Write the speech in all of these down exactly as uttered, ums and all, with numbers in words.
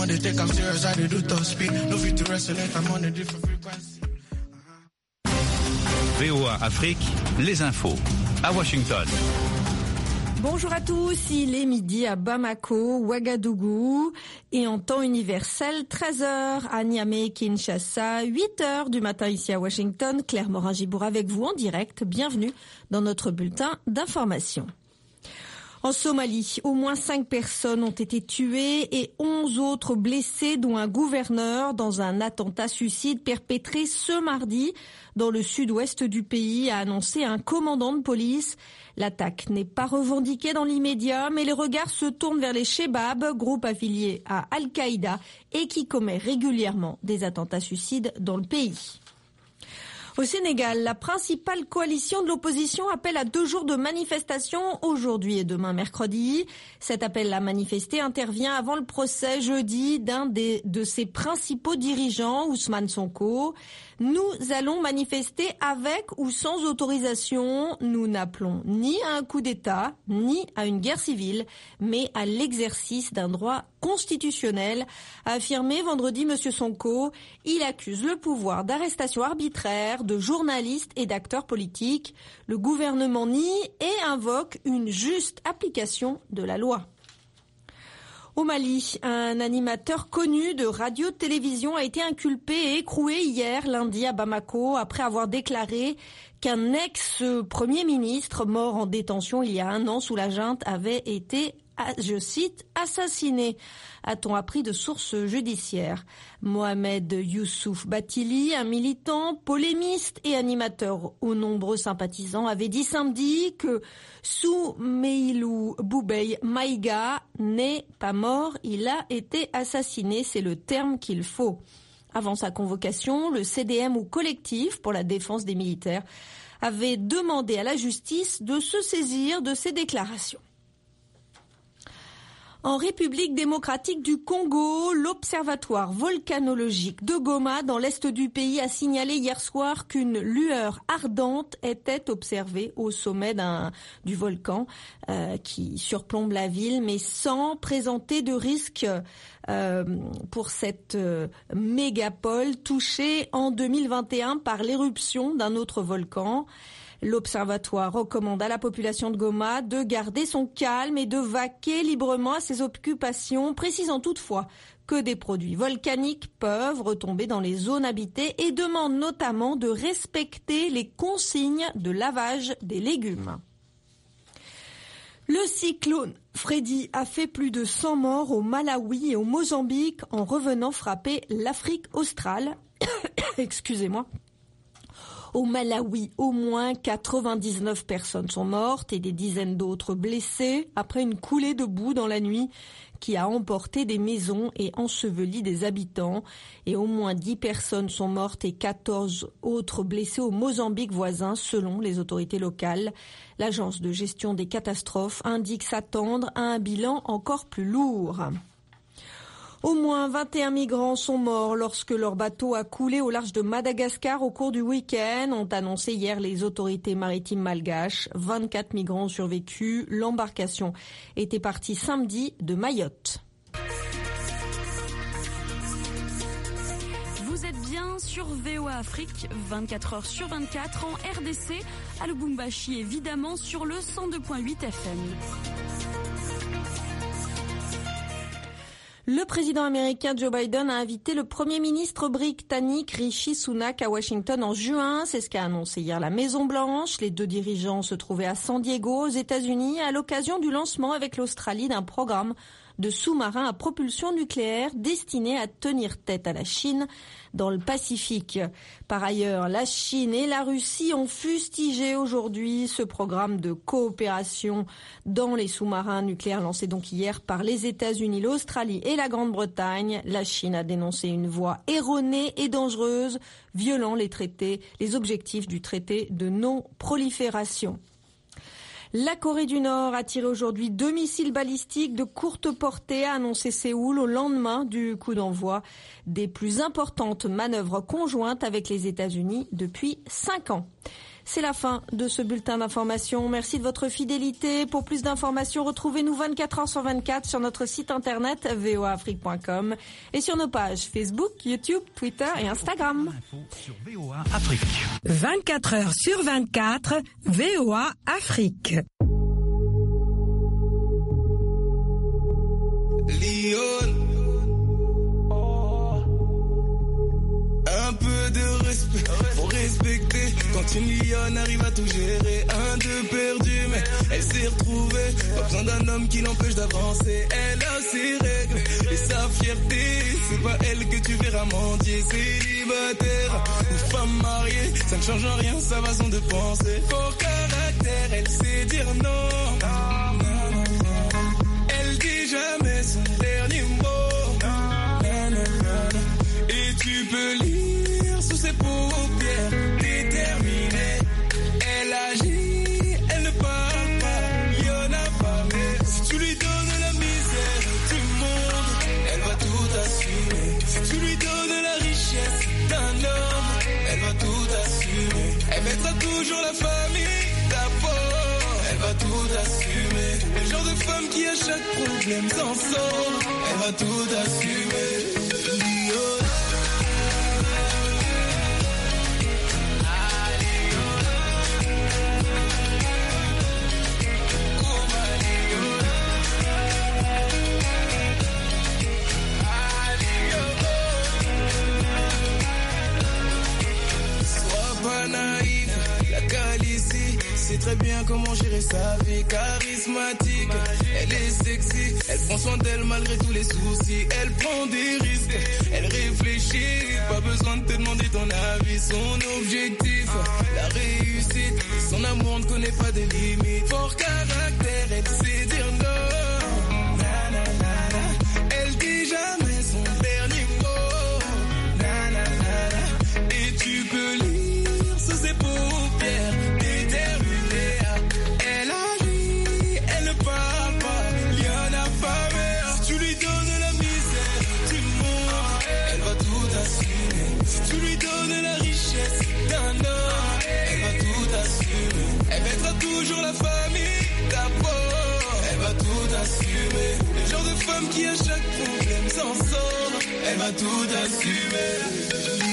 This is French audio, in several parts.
want to take I'm serious, I do top speed. No fit to resonate, I'm on a different frequency. V O A Afrique, les infos à Washington. Bonjour à tous, il est midi à Bamako, Ouagadougou et en temps universel, treize heures à Niamey, Kinshasa, huit heures du matin ici à Washington. Claire Morin-Gibour avec vous en direct. Bienvenue dans notre bulletin d'information. En Somalie, au moins cinq personnes ont été tuées et onze autres blessées, dont un gouverneur dans un attentat suicide perpétré ce mardi dans le sud-ouest du pays, a annoncé un commandant de police. L'attaque n'est pas revendiquée dans l'immédiat, mais les regards se tournent vers les Chebab, groupe affilié à Al-Qaïda et qui commet régulièrement des attentats suicides dans le pays. Au Sénégal, la principale coalition de l'opposition appelle à deux jours de manifestation aujourd'hui et demain mercredi. Cet appel à manifester intervient avant le procès jeudi d'un des, de ses principaux dirigeants, Ousmane Sonko. Nous allons manifester avec ou sans autorisation. Nous n'appelons ni à un coup d'État, ni à une guerre civile, mais à l'exercice d'un droit constitutionnel, a affirmé vendredi M. Sonko. Il accuse le pouvoir d'arrestation arbitraire de journalistes et d'acteurs politiques. Le gouvernement nie et invoque une juste application de la loi. Au Mali, un animateur connu de radio-télévision a été inculpé et écroué hier lundi à Bamako après avoir déclaré qu'un ex-premier ministre mort en détention il y a un an sous la junte avait été, je cite, assassiné, a-t-on appris de sources judiciaires. Mohamed Youssouf Batili, un militant, polémiste et animateur aux nombreux sympathisants, avait dit samedi que Soumeilou Boubei Maïga n'est pas mort, il a été assassiné, c'est le terme qu'il faut. Avant sa convocation, le C D M ou collectif pour la défense des militaires avait demandé à la justice de se saisir de ces déclarations. En République démocratique du Congo, l'observatoire volcanologique de Goma dans l'est du pays a signalé hier soir qu'une lueur ardente était observée au sommet d'un, du volcan euh, qui surplombe la ville, mais sans présenter de risque euh, pour cette euh, mégapole touchée en deux mille vingt et un par l'éruption d'un autre volcan. L'observatoire recommande à la population de Goma de garder son calme et de vaquer librement à ses occupations, précisant toutefois que des produits volcaniques peuvent retomber dans les zones habitées et demande notamment de respecter les consignes de lavage des légumes. Le cyclone Freddy a fait plus de cent morts au Malawi et au Mozambique en revenant frapper l'Afrique australe. Excusez-moi. Au Malawi, au moins quatre-vingt-dix-neuf personnes sont mortes et des dizaines d'autres blessées après une coulée de boue dans la nuit qui a emporté des maisons et enseveli des habitants. Et au moins dix personnes sont mortes et quatorze autres blessées au Mozambique voisin, selon les autorités locales. L'agence de gestion des catastrophes indique s'attendre à un bilan encore plus lourd. Au moins vingt et un migrants sont morts lorsque leur bateau a coulé au large de Madagascar au cours du week-end, ont annoncé hier les autorités maritimes malgaches. vingt-quatre migrants ont survécu. L'embarcation était partie samedi de Mayotte. Vous êtes bien sur V O A Afrique, vingt-quatre heures sur vingt-quatre en R D C, à Lubumbashi évidemment sur le cent deux virgule huit F M. Le président américain Joe Biden a invité le premier ministre britannique Rishi Sunak à Washington en juin. C'est ce qu'a annoncé hier la Maison-Blanche. Les deux dirigeants se trouvaient à San Diego, aux États-Unis, à l'occasion du lancement avec l'Australie d'un programme de sous-marins à propulsion nucléaire destiné à tenir tête à la Chine dans le Pacifique. Par ailleurs, la Chine et la Russie ont fustigé aujourd'hui ce programme de coopération dans les sous-marins nucléaires lancé donc hier par les États-Unis, l'Australie et la Grande-Bretagne. La Chine a dénoncé une voie erronée et dangereuse, violant les traités, les objectifs du traité de non-prolifération. La Corée du Nord a tiré aujourd'hui deux missiles balistiques de courte portée, a annoncé Séoul au lendemain du coup d'envoi des plus importantes manœuvres conjointes avec les États-Unis depuis cinq ans. C'est la fin de ce bulletin d'information. Merci de votre fidélité. Pour plus d'informations, retrouvez-nous vingt-quatre heures sur vingt-quatre sur notre site internet v o a afrique point com et sur nos pages Facebook, YouTube, Twitter et Instagram. Sur V O A Afrique. vingt-quatre heures sur vingt-quatre, V O A Afrique. Lyon. Un peu de respect, faut respecter. Quand une lionne arrive à tout gérer, un, deux perdu, mais elle s'est retrouvée. Pas besoin d'un homme qui l'empêche d'avancer. Elle a ses règles et sa fierté. C'est pas elle que tu verras mendier. Célibataire ou femme mariée, ça ne change en rien sa façon de penser. Fort caractère, elle sait dire non. Elle dit jamais son dernier mot. Et tu peux lire sous ses paupières, déterminée. Elle agit, elle ne parle pas, il y en a pas. Mais si tu lui donnes la misère du monde, elle va tout assumer. Si tu lui donnes la richesse d'un homme, elle va tout assumer. Elle mettra toujours la famille d'abord, elle va tout assumer. Le genre de femme qui à chaque problème s'en sort, elle va tout assumer. C'est très bien comment gérer sa vie, charismatique, elle est sexy, elle prend soin d'elle malgré tous les soucis, elle prend des risques, elle réfléchit, pas besoin de te demander ton avis, son objectif, la réussite, son amour ne connaît pas de limites, fort caractère, elle sait dire non, na, na, na, na. Elle dit jamais son dernier mot, na, na, na, na. Et tu peux lire sous ses paupières. Tu lui donnes la richesse d'un homme, elle va tout assumer. Elle mettra toujours la famille d'abord, elle va tout assumer. Le genre de femme qui à chaque problème s'en sort, elle va tout assumer.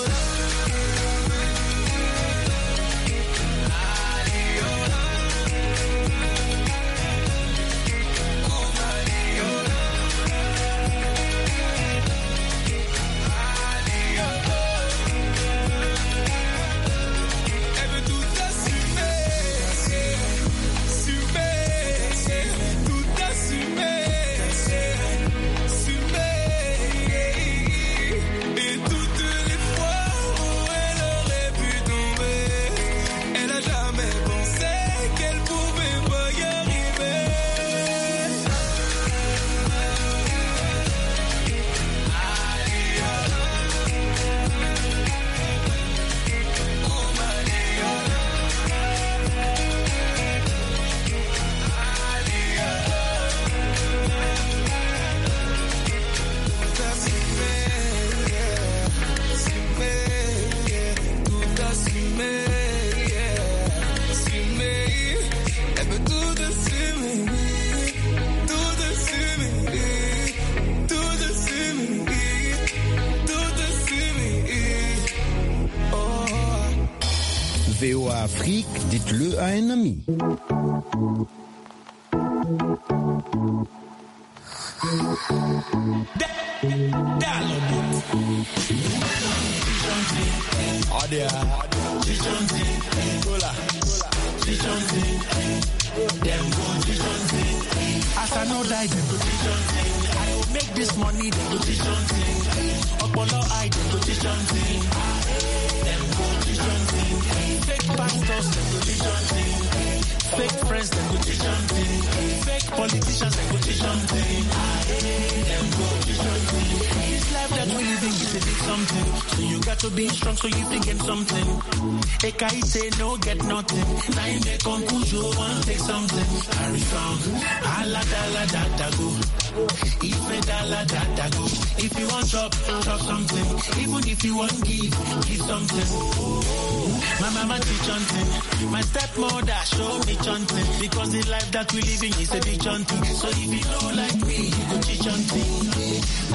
V O A Afrique, dites-le à un ami. As I know that I will make this money, they go teach something. Apollo, I go teach something. Them go teach something. Fake pastors, they go teach something. Fake friends, they go teach something. Fake politicians, they go teach something. Them go teach something. This life that we living is a big something. So you got to be strong so you can get something. Ekai say no get nothing. Now you make conclusion, one take something. Harry song, ala da la da da go. Ife da la da da go. If you want chop, chop something. Even if you want give, give something. My mama teach hunting. My stepmother show me chanting. Because the life that we living is a big chanting. So if you don't like me, you go teach hunting.